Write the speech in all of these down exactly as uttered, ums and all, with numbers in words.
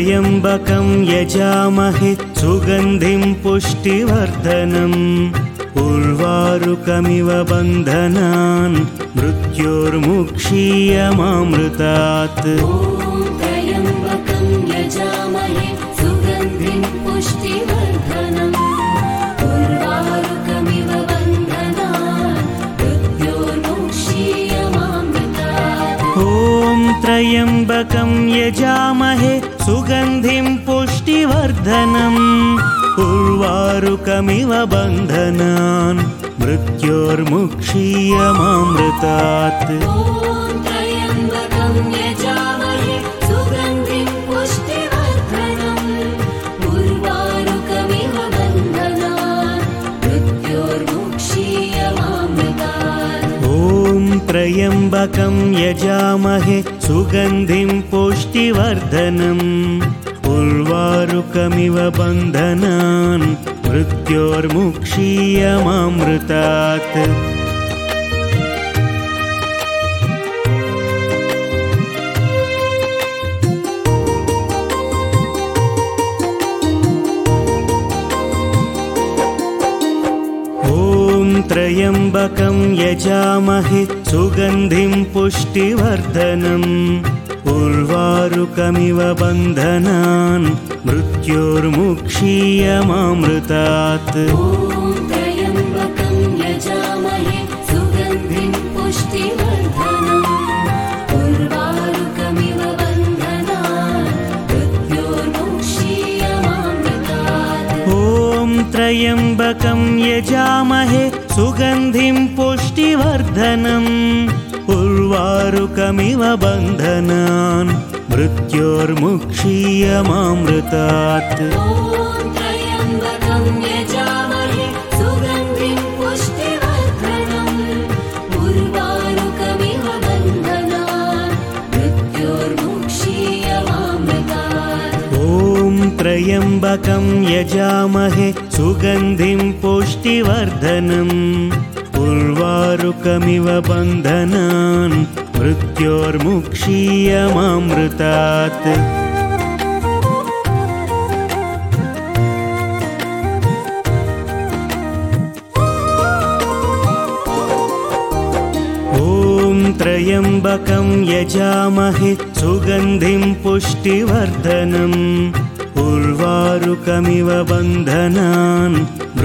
त्र्यम्बकं यजामहे सुगन्धिं पुष्टिवर्धनम् उर्वारुकमिव बन्धनान् मृत्योर्मुक्षीयमामृतात्। त्र्यम्बकं यजामहे सुगन्धिं पुष्टिवर्धनम् उर्वारुकमिव बन्धनान् मृत्योर्मुक्षीयमामृतात्। ॐ त्र्यम्बकं यजामहे सुगन्धिं पुष्टिवर्धनम् उर्वारुकमिव बन्धनान् मृत्योर्मुक्षीयमामृतात्। त्र्यम्बकं यजामहे सुगन्धिं पुष्टिवर्धनम् उर्वारुकमिव बन्धनान् मृत्योर्मुक्षीयमामृतात्। ॐ त्र्यम्बकं यजामहे सुगन्धिं पुष्टिवर्धनम् उर्वारुकमिव बन्धनान् मृत्योर्मुक्षीयमामृतात्। त्र्यम्बकं यजामहे सुगन्धिं पुष्टिवर्धनम् उर्वारुकमिव बन्धनान् मृत्योर्मुक्षीयमामृतात्। त्र्यम्बकं यजामहे सुगन्धिं पुष्टिवर्धनम् उर्वारुकमिव बन्धनान् मृत्योर्मुक्षीयमामृतात्। ॐ त्र्यम्बकं यजामहे सुगन्धिं पुष्टिवर्धनम् उर्वारुकमिव बन्धनान् मृत्योर्मुक्षीयमामृतात्। त्र्यम्बकं यजामहे सुगन्धिं पुष्टिवर्धनम् उर्वारुकमिव बन्धनान् मृत्योर्मुक्षीयमामृतात्। ॐ त्र्यम्बकं यजामहे सुगन्धिं पुष्टिवर्धनम् उर्वारुकमिव बन्धनान् मृत्योर्मुक्षीयमामृतात्। ॐ त्र्यम्बकं यजामहे सुगन्धिं पुष्टिवर्धनम् उर्वारुकमिव बन्धनान्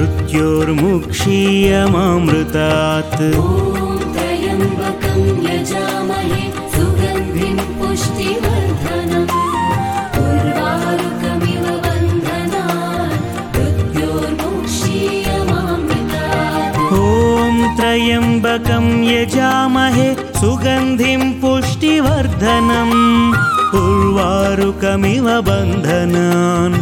मृत्योर्मुक्षीयमामृतात्। त्र्यम्बकं यजामहे सुगन्धिं पुष्टिवर्धनम् उर्वारुकमिव बन्धनान् मृत्योर्मुक्षीयमामृतात्। ॐ त्र्यम्बकं यजामहे सुगन्धिं पुष्टिवर्धनम् उर्वारुकमिव बन्धनान्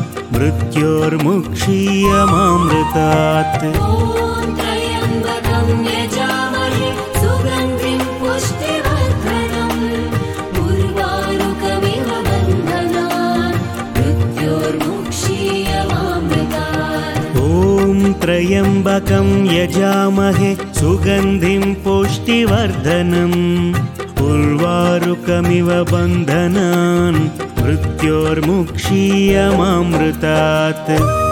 मृत्योर्मुक्षीयमामृतात्। त्र्यम्बकं यजामहे सुगन्धिं पुष्टिवर्धनम् उर्वारुकमिव बन्धनान् मृत्योर्मुक्षीयमामृतात्। ॐ त्र्यम्बकं यजामहे सुगन्धिं पुष्टिवर्धनम् उर्वारुकमिव बन्धनान् मृत्योर्मुक्षीयमामृतात्।